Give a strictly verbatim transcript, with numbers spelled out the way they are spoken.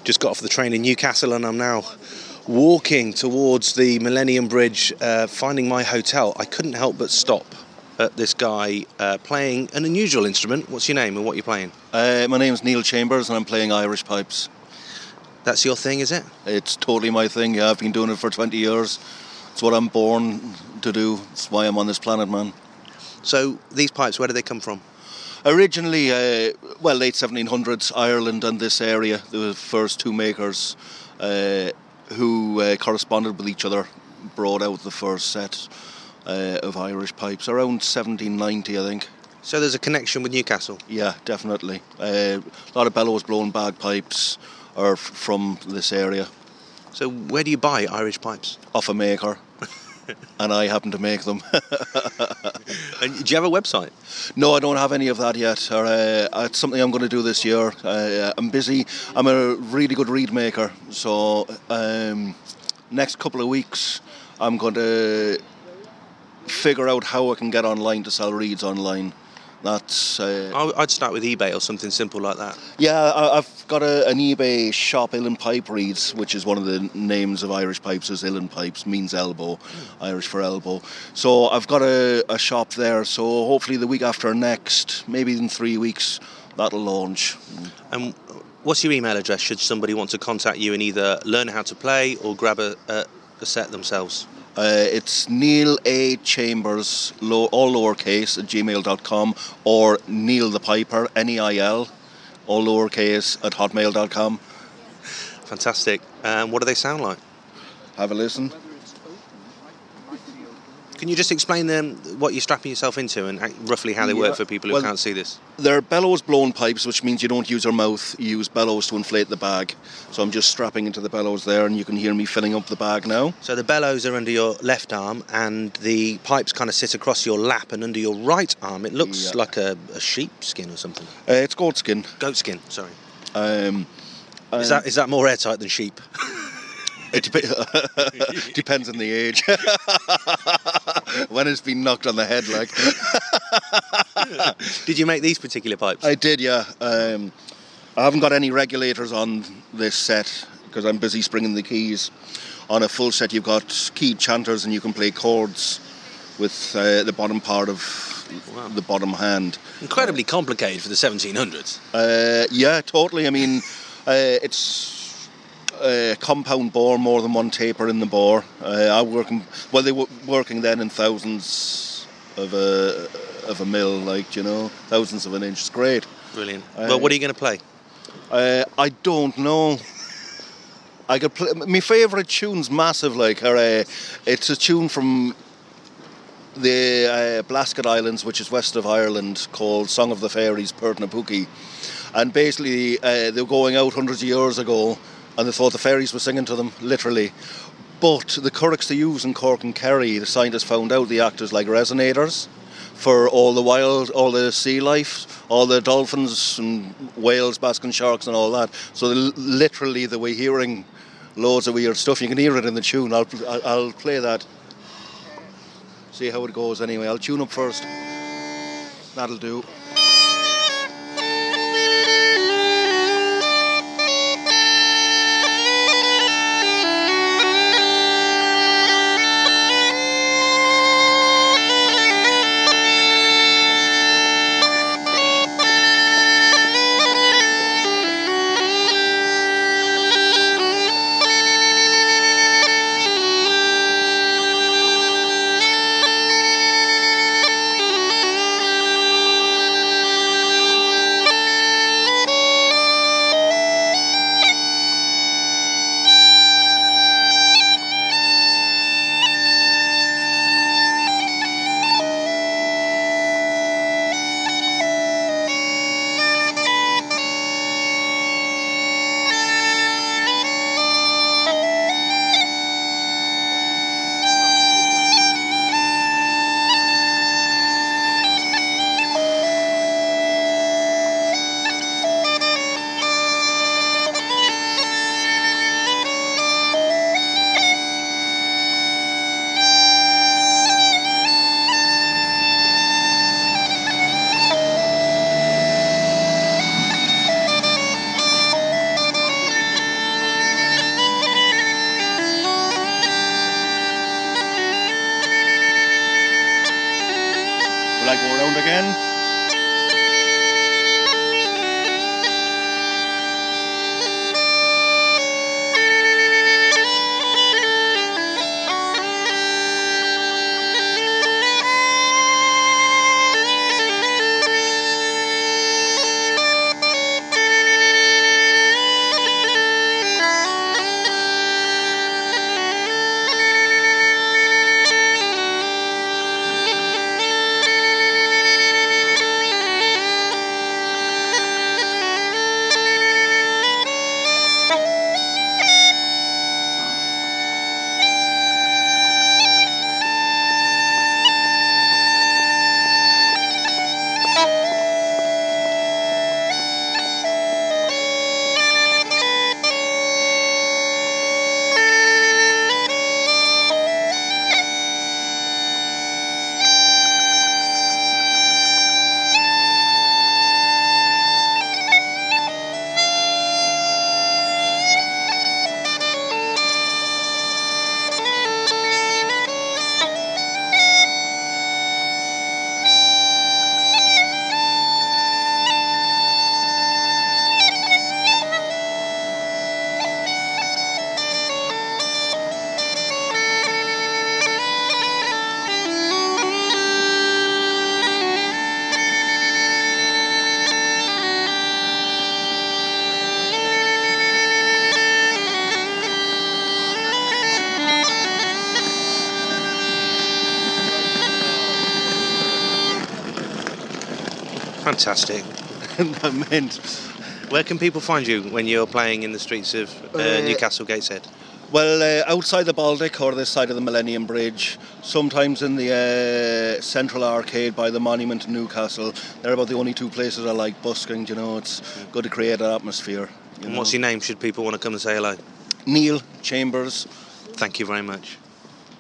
Just got off the train in Newcastle and I'm now walking towards the Millennium Bridge, uh, finding my hotel. I couldn't help but stop at this guy uh, playing an unusual instrument. What's your name and what are you playing? Uh, my name's Neil Chambers and I'm playing Irish pipes. That's your thing, is it? It's totally my thing, yeah. I've been doing it for twenty years. It's what I'm born to do. It's why I'm on this planet, man. So these pipes, where do they come from? Originally, uh, well, late seventeen hundreds, Ireland and this area, the first two makers uh, who uh, corresponded with each other brought out the first set uh, of Irish pipes around seventeen ninety, I think. So there's a connection with Newcastle? Yeah, definitely. Uh, a lot of bellows blown bagpipes are f- from this area. So where do you buy Irish pipes? Off a maker. And I happen to make them. And do you have a website? No, I don't have any of that yet. Or, uh, it's something I'm going to do this year. Uh, I'm busy. I'm a really good reed maker. So um, next couple of weeks, I'm going to figure out how I can get online to sell reeds online. That's. Uh, I'd start with eBay or something simple like that. Yeah, I, I've got a, an eBay shop, Uilleann Pipe Reeds, which is one of the names of Irish pipes, is Uilleann Pipes, means elbow, mm. Irish for elbow. So I've got a, a shop there, so hopefully the week after next, maybe in three weeks, that'll launch. And what's your email address should somebody want to contact you and either learn how to play or grab a, a, a set themselves? Uh, it's Neil A. Chambers, low, all lowercase, at gmail dot com, or Neil the Piper, N E I L, all lowercase, at hotmail dot com. Fantastic. Um, what do they sound like? Have a listen. Can you just explain them what you're strapping yourself into and roughly how they yeah. work for people who well, can't see this? They're bellows blown pipes, which means you don't use your mouth, you use bellows to inflate the bag. So I'm just strapping into the bellows there and you can hear me filling up the bag now. So the bellows are under your left arm and the pipes kind of sit across your lap and under your right arm. It looks yeah. like a, a sheep skin or something. Uh, it's goat skin. Goat skin, sorry. Um, um, is that is that more airtight than sheep? It dep- depends on the age. When it's been knocked on the head, like. Did you make these particular pipes? I did, yeah. Um, I haven't got any regulators on this set because I'm busy springing the keys. On a full set, you've got keyed chanters and you can play chords with uh, the bottom part of wow. the bottom hand. Incredibly complicated for the seventeen hundreds. Uh, yeah, totally. I mean, uh, it's. Uh, compound bore, more than one taper in the bore. Uh, I working well. They were working then in thousands of a of a mil, like you know, thousands of an inch. It's great. Brilliant. Uh, well, what are you going to play? Uh, I don't know. I could play. My favourite tune's massive. Like, are, uh, it's a tune from the uh, Blasket Islands, which is west of Ireland, called "Song of the Fairies," Pertnapuki, and basically uh, they were going out hundreds of years ago. And they thought the fairies were singing to them, literally. But the curraghs they use in Cork and Kerry, the scientists found out they act as like resonators for all the wild, all the sea life, all the dolphins and whales, basking sharks and all that. So they, literally they were hearing loads of weird stuff. You can hear it in the tune. I'll, I'll play that. See how it goes anyway. I'll tune up first. That'll do. Fantastic. And that meant... Where can people find you when you're playing in the streets of uh, Uh, Newcastle Gateshead? Well, uh, outside the Baltic or this side of the Millennium Bridge, sometimes in the uh, Central Arcade by the Monument in Newcastle. They're about the only two places I like busking, you know, it's good to create an atmosphere. You And know. what's your name, should people want to come and say hello? Neil Chambers. Thank you very much.